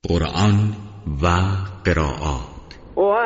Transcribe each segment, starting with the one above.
قرآن و قرائات.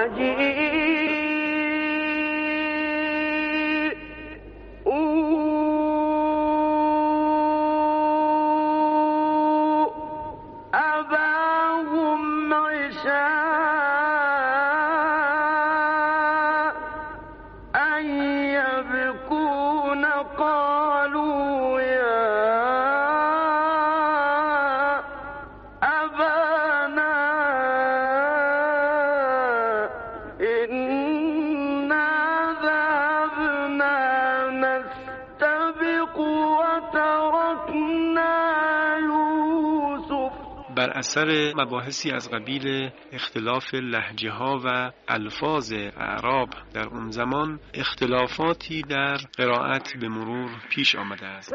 بر اثر مباحثی از قبیل اختلاف لهجه ها و الفاظ اعراب در اون زمان اختلافاتی در قرائت به مرور پیش آمده است.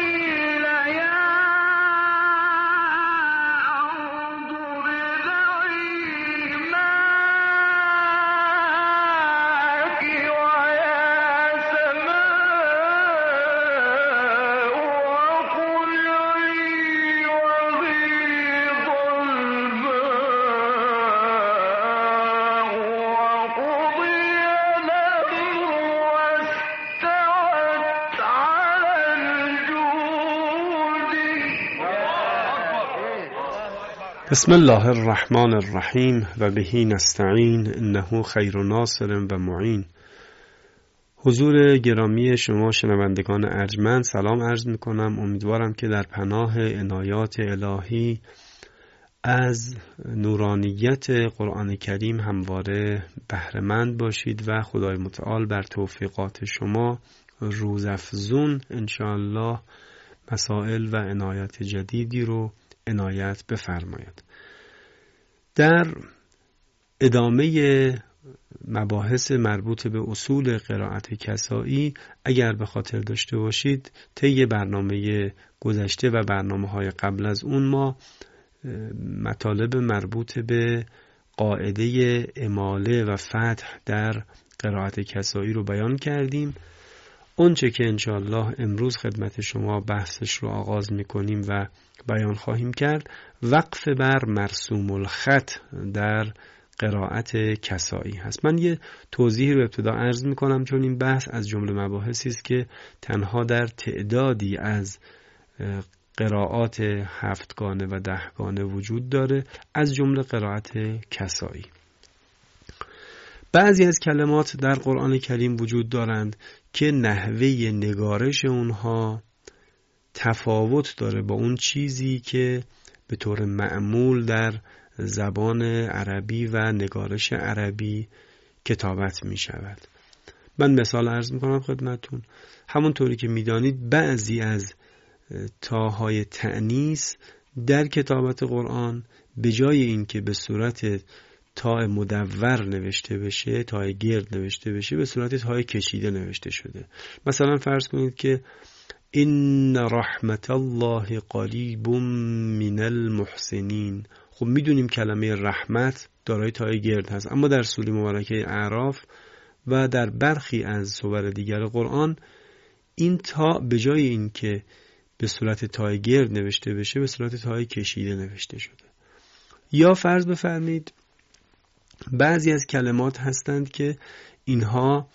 بسم الله الرحمن الرحیم و بهی نستعین انه خیر ناصر و معین. حضور گرامی شما شنوندگان ارجمند سلام عرض میکنم. امیدوارم که در پناه عنایات الهی از نورانیت قرآن کریم همواره بهره‌مند باشید و خدای متعال بر توفیقات شما روزافزون انشاءالله مسائل و عنایت جدیدی رو عنایت بفرماید. در ادامه مباحث مربوط به اصول قرائت کسائی اگر به خاطر داشته باشید طی برنامه گذشته و برنامه‌های قبل از اون ما مطالب مربوط به قاعده اماله و فتح در قرائت کسائی رو بیان کردیم. اونچه که انشاءالله امروز خدمت شما بحثش رو آغاز میکنیم و بیان خواهیم کرد وقف بر مرسوم الخط در قرائت کسائی هست. من یه توضیحی رو ابتدا عرض میکنم چون این بحث از جمله مباحثی است که تنها در تعدادی از قرائات 7 گانه و 10 گانه وجود داره، از جمله قرائت کسائی. بعضی از کلمات در قرآن کریم وجود دارند که نحوه نگارش اونها تفاوت داره با اون چیزی که به طور معمول در زبان عربی و نگارش عربی کتابت می شود. من مثال عرض می کنم خدمتون. همونطوری که می دانید بعضی از تاهای تأنیث در کتابت قرآن به جای اینکه به صورت تاء مدور نوشته بشه، تاء گرد نوشته بشه، به صورت تاء کشیده نوشته شده. مثلا فرض کنید که ان رحمت الله قریب من المحسنین. خب میدونیم کلمه رحمت دارای تاء گرد هست، اما در سوره مبارکه اعراف و در برخی از سور دیگر قرآن این تاء به جای اینکه به صورت تاء گرد نوشته بشه به صورت تاء کشیده نوشته شده. یا فرض بفرمایید بعضی از کلمات هستند که اینها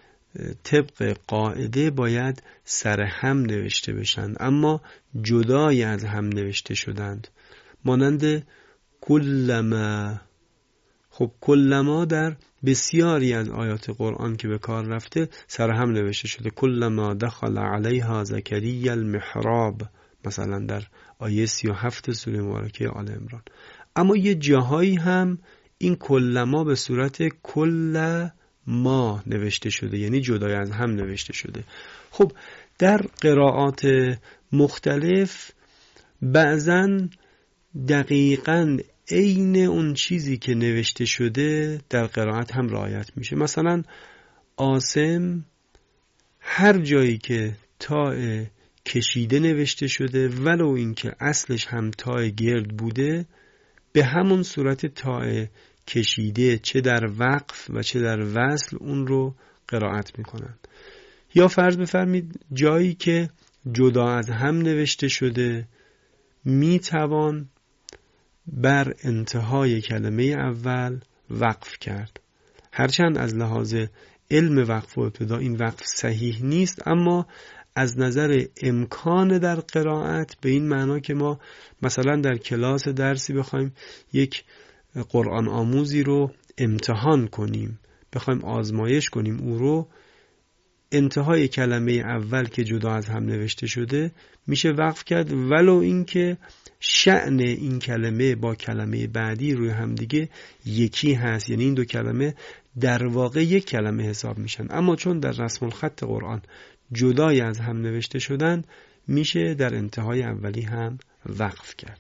طبق قاعده باید سر هم نوشته بشند اما جدای از هم نوشته شدند، مانند کلما. خب کلما در بسیاری از آیات قرآن که به کار رفته سر هم نوشته شده. کلما دخل علیها زکریا المحراب، مثلا در آیه 37 سوره مبارکه آل عمران. اما یه جاهایی هم این کلما به صورت کل ما نوشته شده، یعنی جدای از هم نوشته شده. خب در قرائات مختلف بعضن دقیقاً عین اون چیزی که نوشته شده در قرائت هم رعایت میشه. مثلا عاصم هر جایی که تاء کشیده نوشته شده ولو اینکه اصلش هم تاء گرد بوده به همون صورت تاء کشیده چه در وقف و چه در وصل اون رو قرائت میکنن. یا فرض بفرمید جایی که جدا از هم نوشته شده میتوان بر انتهای کلمه اول وقف کرد. هرچند از لحاظ علم وقف و ابتدا این وقف صحیح نیست، اما از نظر امکان در قرائت به این معنا که ما مثلا در کلاس درسی بخوایم یک قرآن آموزی رو امتحان کنیم، بخوایم آزمایش کنیم، او رو انتهای کلمه اول که جدا از هم نوشته شده میشه وقف کرد، ولو اینکه شأن این کلمه با کلمه بعدی روی هم دیگه یکی هست، یعنی این دو کلمه در واقع یک کلمه حساب میشن، اما چون در رسم الخط قرآن جدای از هم نوشته شدن میشه در انتهای اولی هم وقف کرد.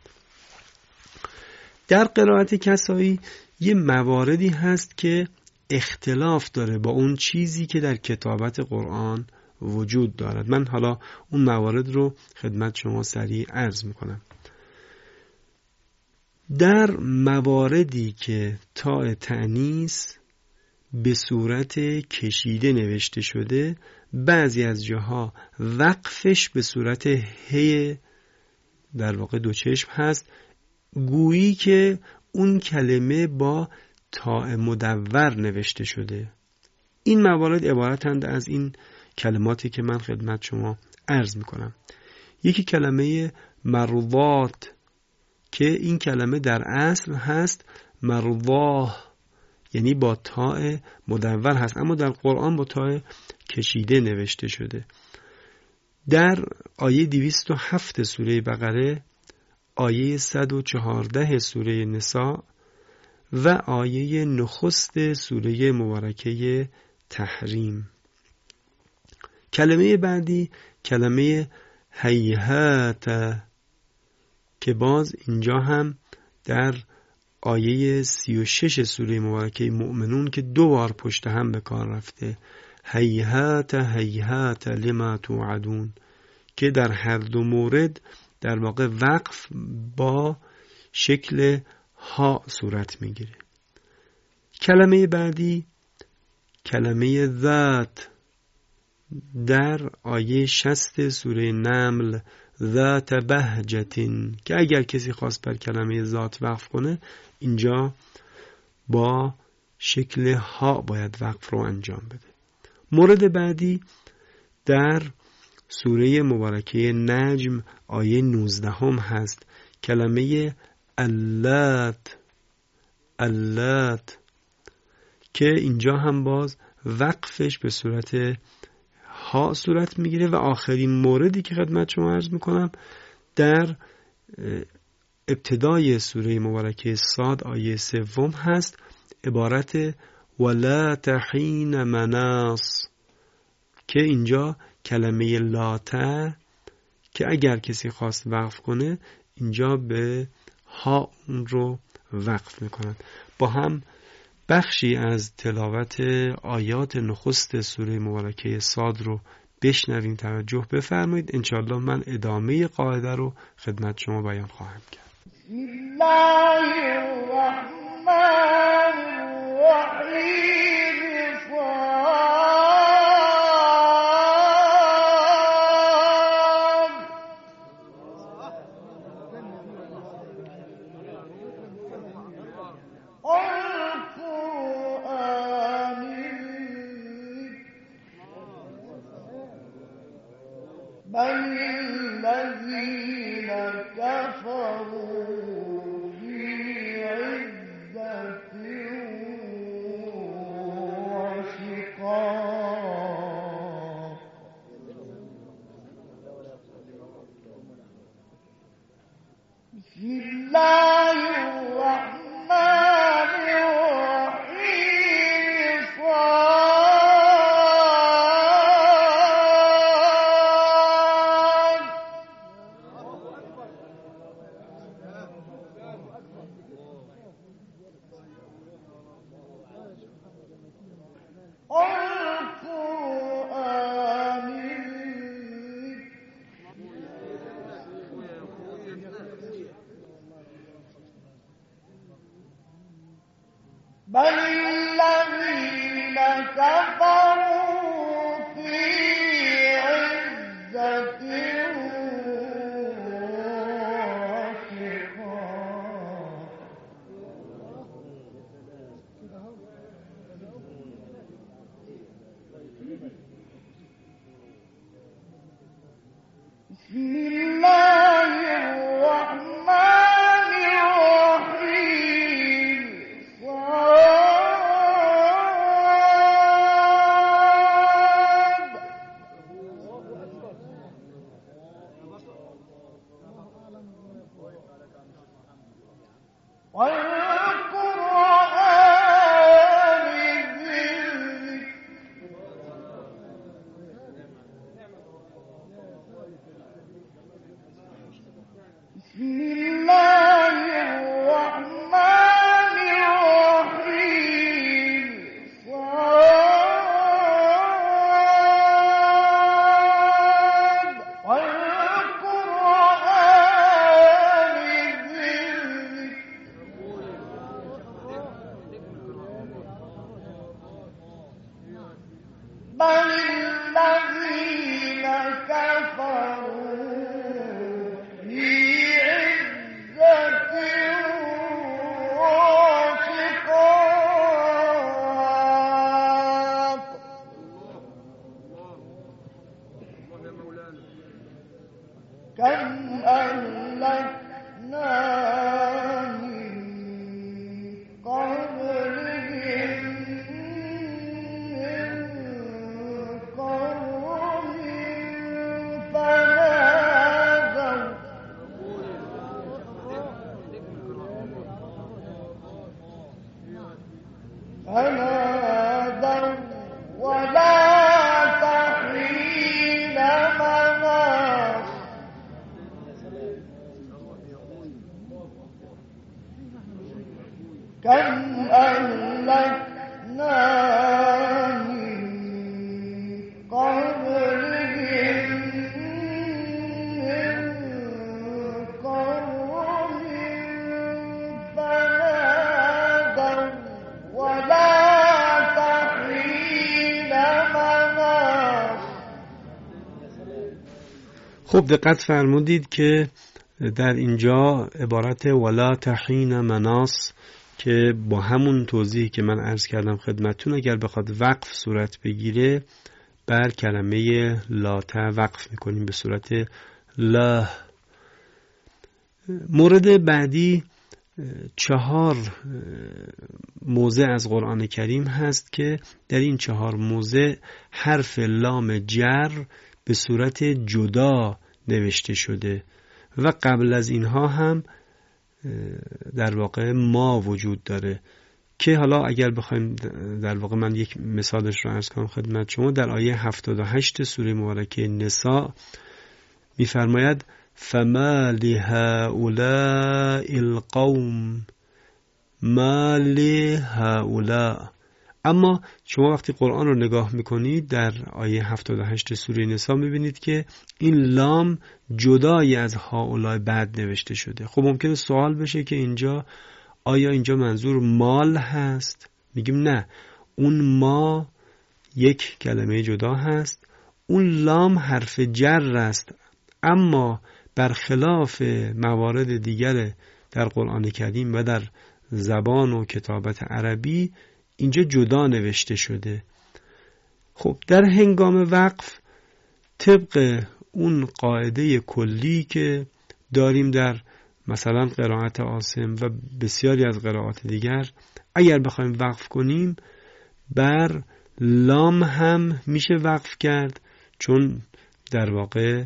در قرائت کسایی یه مواردی هست که اختلاف داره با اون چیزی که در کتابت قرآن وجود دارد. من حالا اون موارد رو خدمت شما سریع عرض میکنم. در مواردی که تاء تأنیث به صورت کشیده نوشته شده، بعضی از جاها وقفش به صورت هی در واقع دو چشم هست، گویی که اون کلمه با تاء مدور نوشته شده. این موارد عبارتند از این کلماتی که من خدمت شما عرض میکنم. یکی کلمه مرضات که این کلمه در اصل هست مرضاه، یعنی با تاء مدور هست، اما در قرآن با تاء کشیده نوشته شده. در آیه 207 سوره بقره، آیه 114 سوره نساء و آیه نخست سوره مبارکه تحریم. کلمه بعدی کلمه هیهات که باز اینجا هم در آیه 36 سوره مبارکه مؤمنون که دو بار پشت هم به کار رفته، هیهات هیهات لما توعدون، که در هر دو مورد در واقع وقف با شکل ها صورت میگیره. کلمه بعدی کلمه ذات در آیه 60 سوره نمل، ذات بهجتین، که اگر کسی خواست بر کلمه ذات وقف کنه اینجا با شکل ها باید وقف رو انجام بده. مورد بعدی در سوره مبارکه نجم آیه 19 هست، کلمه اللات که اینجا هم باز وقفش به صورت ها صورت میگیره. و آخرین موردی که خدمت شما عرض میکنم در ابتدای سوره مبارکه صاد آیه 3 هست، عبارت ولا تحین مناص، که اینجا کلمه لاته که اگر کسی خواست وقف کنه اینجا به ها اون رو وقف میکنن. با هم بخشی از تلاوت آیات نخست سوره مبارکه صاد رو بشنویم، توجه بفرمایید. انشاءالله من ادامه قاعده رو خدمت شما بیان خواهم کرد. بسم الله الرحمن الرحیم. بل الذين كفروا في عزة وشقاق. بسم الله الرحمن الرحيم. بل الذين كفروا في عزة وشقاق. خب دقت فرمودید که در اینجا عبارت ولا تحین مناص که با همون توضیحی که من عرض کردم خدمتتون اگر بخواد وقف صورت بگیره بر کلمه لاته وقف میکنیم به صورت لا. مورد بعدی 4 موضع از قرآن کریم هست که در این 4 موضع حرف لام جر به صورت جدا نوشته شده و قبل از اینها هم در واقع ما وجود داره که حالا اگر بخوایم در واقع من یک مثالش رو عرض کنم خدمت شما. در آیه 78 سوره مبارکه نساء می‌فرماید فما لهؤلاء القوم ما لهؤلاء. اما شما وقتی قرآن رو نگاه میکنید در آیه 78 سوره نساء میبینید که این لام جدای از هؤلاء بعد نوشته شده. خب ممکنه سوال بشه که آیا اینجا منظور مال هست؟ میگیم نه، اون ما یک کلمه جدا هست، اون لام حرف جر است، اما برخلاف موارد دیگر در قرآن کریم و در زبان و کتابت عربی اینجا جدا نوشته شده. خب در هنگام وقف طبق اون قاعده کلی که داریم در مثلا قرائت عاصم و بسیاری از قرائات دیگر، اگر بخوایم وقف کنیم بر لام هم میشه وقف کرد، چون در واقع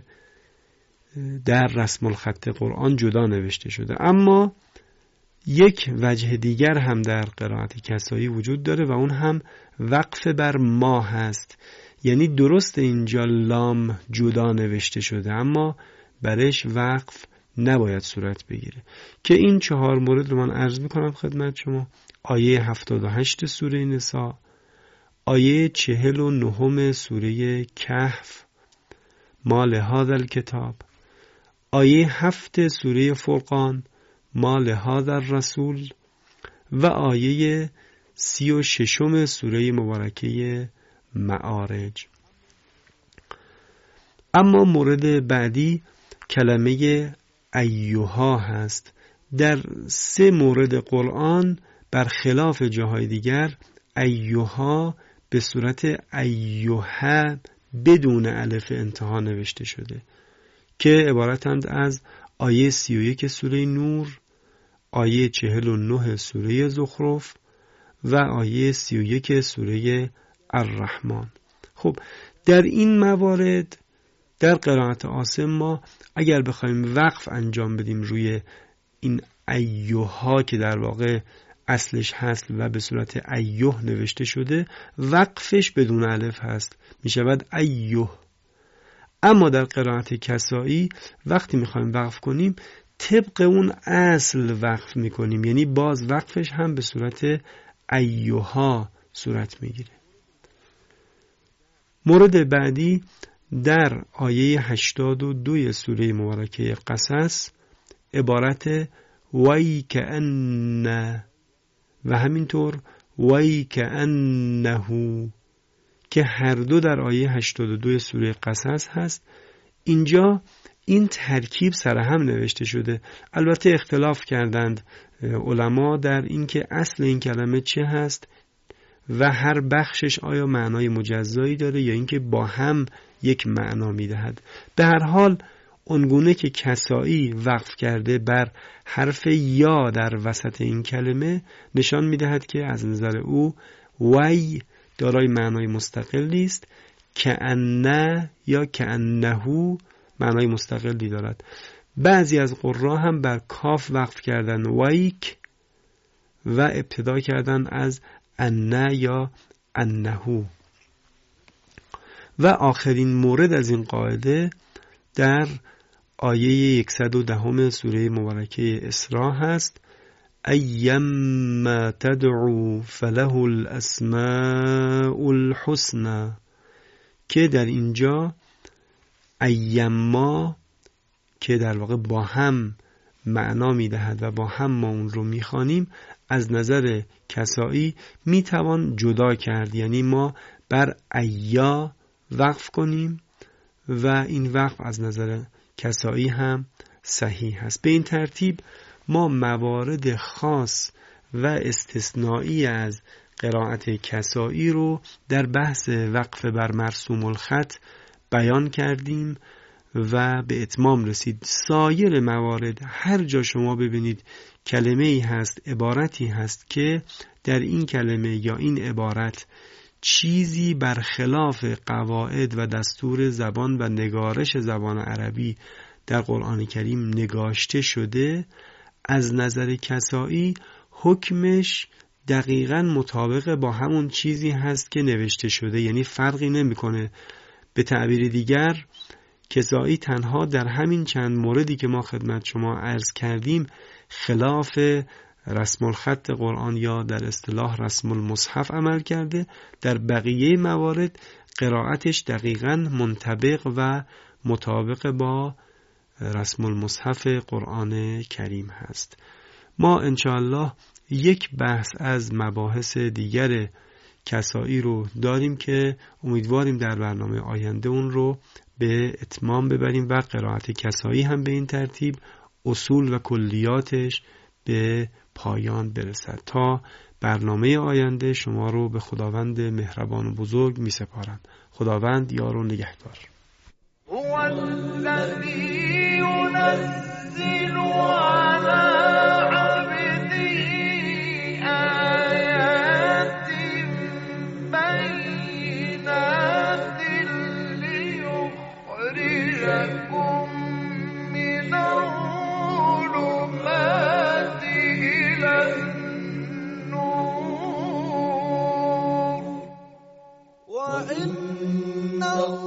در رسم الخط قرآن جدا نوشته شده. اما یک وجه دیگر هم در قرائت کسایی وجود داره و اون هم وقف بر ما هست. یعنی درست اینجا لام جدا نوشته شده اما برش وقف نباید صورت بگیره که این 4 مورد رو من عرض میکنم خدمت شما. آیه 78 سوره نساء، آیه 49 سوره کهف ما لهذا الکتاب، آیه 7 سوره فرقان ما لهذا الرسول و آیه 36 سوره مبارکه معارج. اما مورد بعدی کلمه ایها هست. در 3 مورد قرآن برخلاف جاهای دیگر ایها به صورت ایها بدون الف انتها نوشته شده که عبارتند از آیه 31 سوره نور، آیه 49 سوره زخرف و آیه 31 سوره الرحمن. خب در این موارد در قرائت عاصم ما اگر بخوایم وقف انجام بدیم روی این ایوها که در واقع اصلش هست و به صورت ایوه نوشته شده، وقفش بدون الف هست، می شود ایوه. اما در قرائت کسائی وقتی میخوایم وقف کنیم طبق اون اصل وقف میکنیم، یعنی باز وقفش هم به صورت ایوها صورت میگیره. مورد بعدی در آیه 82 سوره مبارکه قصص عبارت وی کأن و همینطور وی کأنه که هر دو در آیه 82 سوره قصص هست. اینجا این ترکیب سرهم نوشته شده. البته اختلاف کردند علما در اینکه اصل این کلمه چه هست و هر بخشش آیا معنای مجزایی داره یا اینکه با هم یک معنا میدهد. به هر حال اونگونه که کسائی وقف کرده بر حرف یا در وسط این کلمه نشان میدهد که از نظر او وی دارای معنای مستقلی است، کأنه یا کأنه معنای مستقلی دارد. بعضی از قرا هم بر کاف وقف کردن ویک و ابتدا کردن از انه یا انهو. و آخرین مورد از این قاعده در آیه 110 سوره مبارکه اسراء هست ایما تدعو فله الاسماء الحسنى، که در اینجا ایما که در واقع با هم معنا میدهد و با هم ما اون رو میخوانیم از نظر کسائی میتوان جدا کرد، یعنی ما بر ایا وقف کنیم و این وقف از نظر کسائی هم صحیح هست. به این ترتیب ما موارد خاص و استثنایی از قرائت کسائی رو در بحث وقف بر مرسوم الخط بیان کردیم و به اتمام رسید. سایر موارد هر جا شما ببینید کلمه ای هست، عبارتی هست که در این کلمه یا این عبارت چیزی برخلاف قواعد و دستور زبان و نگارش زبان عربی در قرآن کریم نگاشته شده، از نظر کسائی حکمش دقیقاً مطابق با همون چیزی هست که نوشته شده، یعنی فرقی نمیکنه. به تعبیر دیگر کسائی تنها در همین چند موردی که ما خدمت شما عرض کردیم خلاف رسم الخط قرآن یا در اصطلاح رسم المصحف عمل کرده، در بقیه موارد قرائتش دقیقاً منطبق و مطابق با رسم المصحف قرآن کریم هست. ما انشاءالله یک بحث از مباحث دیگر کسائی رو داریم که امیدواریم در برنامه آینده اون رو به اتمام ببریم و قرائت کسائی هم به این ترتیب اصول و کلیاتش به پایان برسد. تا برنامه آینده شما رو به خداوند مهربان و بزرگ می سپارم. خداوند یار و نگهدار. هو الذی ينزل على عبده آیات بینات لیخرجکم من الظلمات إلى النور وإن